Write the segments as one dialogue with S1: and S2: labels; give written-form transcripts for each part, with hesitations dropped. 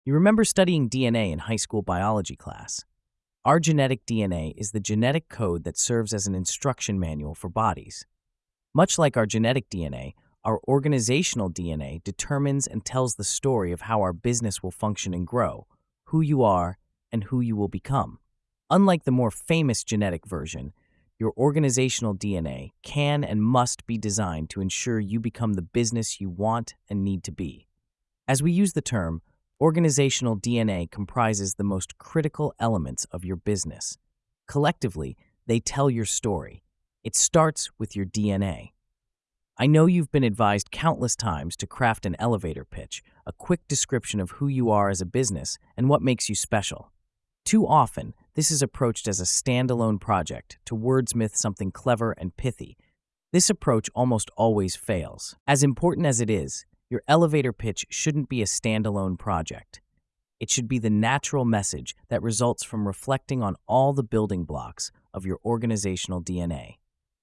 S1: You remember studying DNA in high school biology class. Our genetic DNA is the genetic code that serves as an instruction manual for bodies. Much like our genetic DNA, our organizational DNA determines and tells the story of how our business will function and grow, who you are, and who you will become. Unlike the more famous genetic version, your organizational DNA can and must be designed to ensure you become the business you want and need to be. As we use the term, organizational DNA comprises the most critical elements of your business. Collectively, they tell your story. It starts with your DNA. I know you've been advised countless times to craft an elevator pitch, a quick description of who you are as a business and what makes you special. Too often, this is approached as a standalone project to wordsmith something clever and pithy. This approach almost always fails. As important as it is, your elevator pitch shouldn't be a standalone project. It should be the natural message that results from reflecting on all the building blocks of your organizational DNA.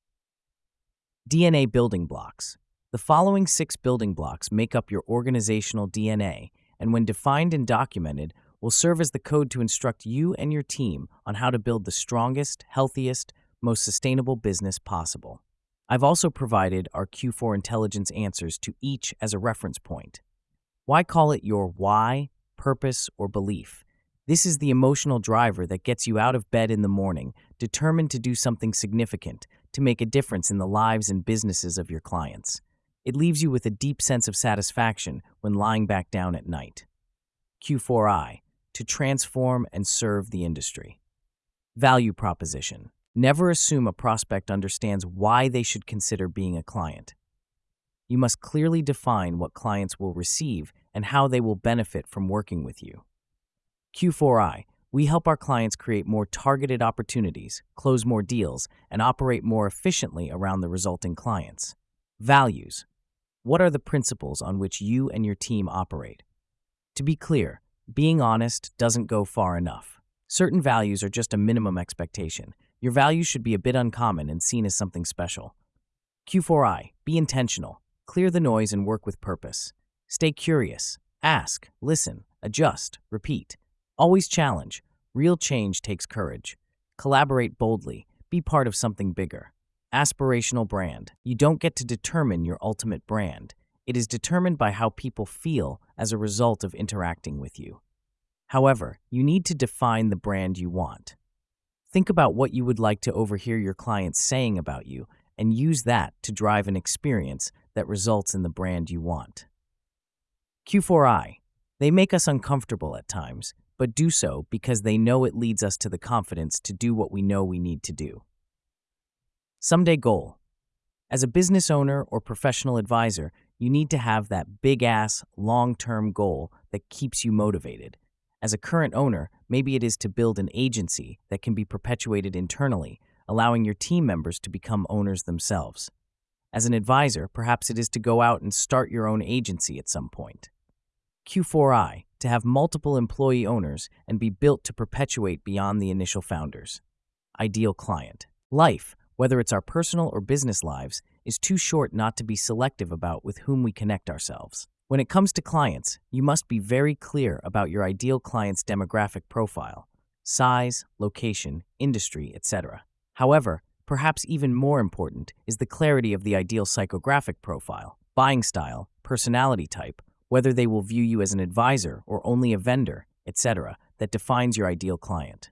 S1: DNA building blocks. The following 6 building blocks make up your organizational DNA, and when defined and documented, will serve as the code to instruct you and your team on how to build the strongest, healthiest, most sustainable business possible. I've also provided our Q4 intelligence answers to each as a reference point. Why call it your why, purpose, or belief? This is the emotional driver that gets you out of bed in the morning, determined to do something significant, to make a difference in the lives and businesses of your clients. It leaves you with a deep sense of satisfaction when lying back down at night. Q4I, to transform and serve the industry. Value proposition. Never assume a prospect understands why they should consider being a client. You must clearly define what clients will receive and how they will benefit from working with you. Q4I, we help our clients create more targeted opportunities, close more deals, and operate more efficiently around the resulting clients. Values. What are the principles on which you and your team operate? To be clear, being honest doesn't go far enough. Certain values are just a minimum expectation. Your values should be a bit uncommon and seen as something special. Q4I, be intentional. Clear the noise and work with purpose. Stay curious. Ask, listen, adjust, repeat. Always challenge. Real change takes courage. Collaborate boldly. Be part of something bigger. Aspirational brand. You don't get to determine your ultimate brand. It is determined by how people feel as a result of interacting with you. However, you need to define the brand you want. Think about what you would like to overhear your clients saying about you and use that to drive an experience that results in the brand you want. Q4I. They make us uncomfortable at times, but do so because they know it leads us to the confidence to do what we know we need to do. Someday goal. As a business owner or professional advisor, you need to have that big-ass, long-term goal that keeps you motivated. As a current owner, maybe it is to build an agency that can be perpetuated internally, allowing your team members to become owners themselves. As an advisor, perhaps it is to go out and start your own agency at some point. Q4I, to have multiple employee owners and be built to perpetuate beyond the initial founders. Ideal client. Life, whether it's our personal or business lives, is too short not to be selective about with whom we connect ourselves. When it comes to clients, you must be very clear about your ideal client's demographic profile, size, location, industry, etc. However, perhaps even more important is the clarity of the ideal psychographic profile, buying style, personality type, whether they will view you as an advisor or only a vendor, etc., that defines your ideal client.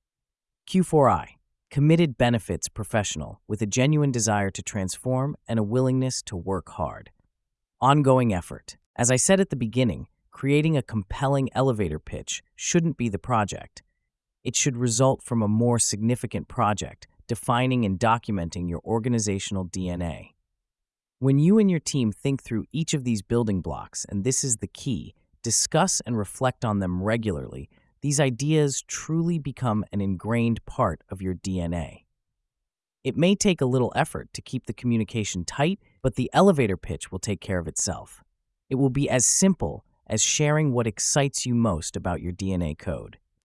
S1: Q4I, committed benefits professional with a genuine desire to transform and a willingness to work hard. Ongoing effort. As I said at the beginning, creating a compelling elevator pitch shouldn't be the project. It should result from a more significant project, defining and documenting your organizational DNA. When you and your team think through each of these building blocks, and this is the key, discuss and reflect on them regularly, these ideas truly become an ingrained part of your DNA. It may take a little effort to keep the communication tight, but the elevator pitch will take care of itself. It will be as simple as sharing what excites you most about your DNA code.